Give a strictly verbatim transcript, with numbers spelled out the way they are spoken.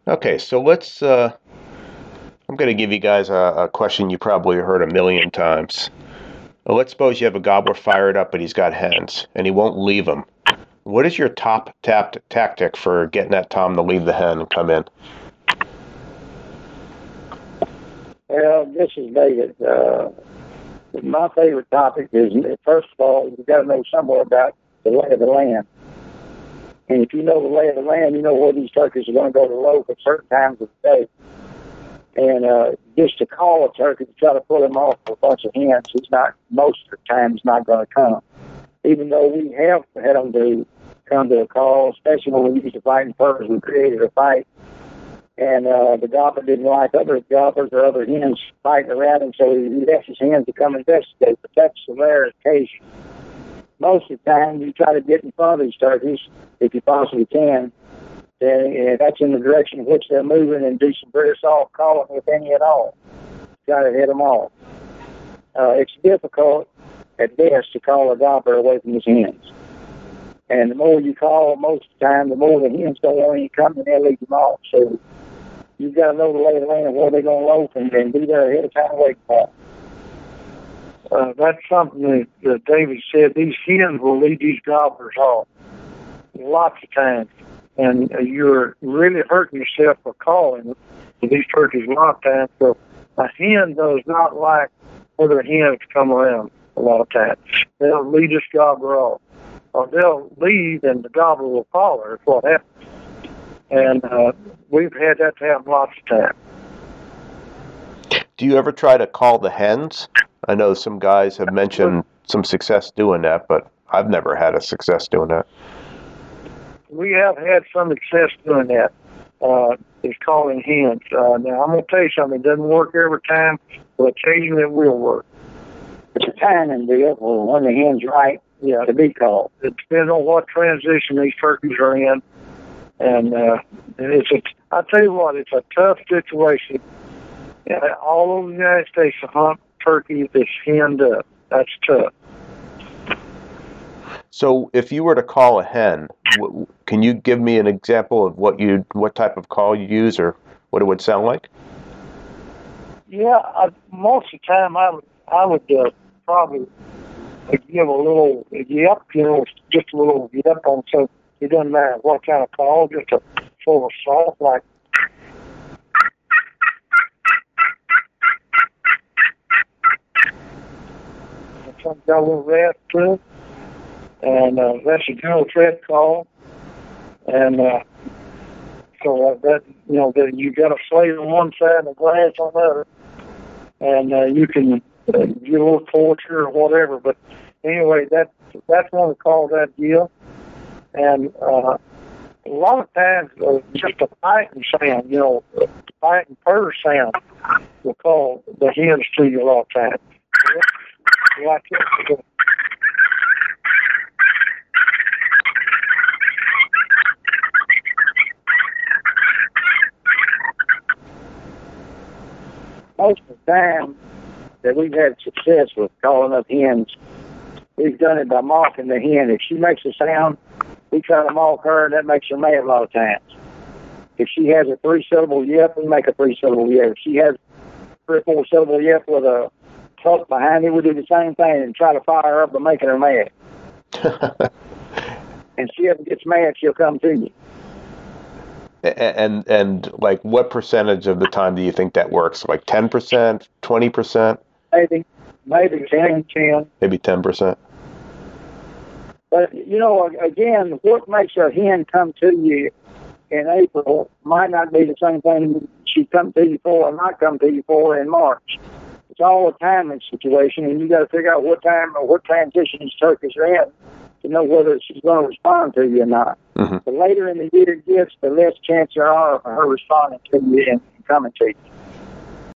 Okay, so let's, uh, I'm going to give you guys a, a question you probably heard a million times. Well, let's suppose you have a gobbler fired up, but he's got hens, and he won't leave them. What is your top tapped tactic for getting that tom to leave the hen and come in? Well, this is David. Uh, my favorite topic is, first of all, you've got to know somewhere about the lay of the land. And if you know the lay of the land, you know where these turkeys are going to go to loaf at certain times of the day. And uh, just to call a turkey to try to pull him off with a bunch of hens, he's not, most of the time, he's not going to come. Even though we have had them to come to a call, especially when we used to fight in purpose, we created a fight. And uh, the gobbler didn't like other gobblers or other hens fighting around him, so he left his hens to come investigate. But that's the rare occasion. Most of the time, you try to get in front of these turkeys, if you possibly can, then uh, that's in the direction in which they're moving, and do some very soft calling, if any at all. Try to hit them off. Uh, it's difficult, at best, to call a gobbler away from his hens. And the more you call, most of the time, the more the hens don't want any company, they'll leave them off. So you've got to know the lay of the land, where they're going to loaf, and, and be there ahead of time waiting for them. Uh, that's something that, that David said. These hens will lead these gobblers off lots of times. And uh, you're really hurting yourself for calling these turkeys a lot of times. So a hen does not like other hens to come around a lot of times. They'll lead this gobbler off. Or they'll leave and the gobbler will follow her. That's what happens. And uh, we've had that to happen lots of times. Do you ever try to call the hens? I know some guys have mentioned some success doing that, but I've never had a success doing that. We have had some success doing that, uh, is calling hens. Uh, now, I'm going to tell you something. It doesn't work every time, but occasionally it will work. It's a timing deal when the hen's right, yeah, to be called. It depends on what transition these turkeys are in. And uh, it's a, I tell you what, it's a tough situation. Uh, all over the United States to hunt turkey that's henned up. That's tough. So, if you were to call a hen, w- can you give me an example of what you, what type of call you use, or what it would sound like? Yeah, I, most of the time I would, I would uh, probably give a little yep, you know, just a little yep on. So it doesn't matter what kind of call, just a sort of soft like. Something got a little rasp to it. And uh, that's a dual thread call. And uh, so uh, that, you know, that you got a slate on one side and a glass on the other. And uh, you can uh, get a little torture or whatever. But anyway, that, that's one of the calls that deal. And uh, a lot of times, uh, just a fighting sound, you know, a fighting purr sound will call the hens to you a lot of times. Like this. Most of the time that we've had success with calling up hens, we've done it by mocking the hen. If she makes a sound, we try to mock her, and that makes her mad a lot of times. If she has a three-syllable yep, we make a three-syllable yep. If she has three or four-syllable yep with a tuck behind it, we do the same thing and try to fire her up by making her mad. And she ever gets mad, she'll come to you. And, and like, what percentage of the time do you think that works? Like ten percent, twenty percent? Maybe, maybe ten, ten. Maybe ten percent. But, you know, again, what makes a hen come to you in April might not be the same thing she come to you for or not come to you for in March. It's all a timing situation, and you got to figure out what time or what transition these turkeys are in to know whether she's going to respond to you or not. Mm-hmm. The later in the year it gets, the less chance there are of her responding to you and coming to you.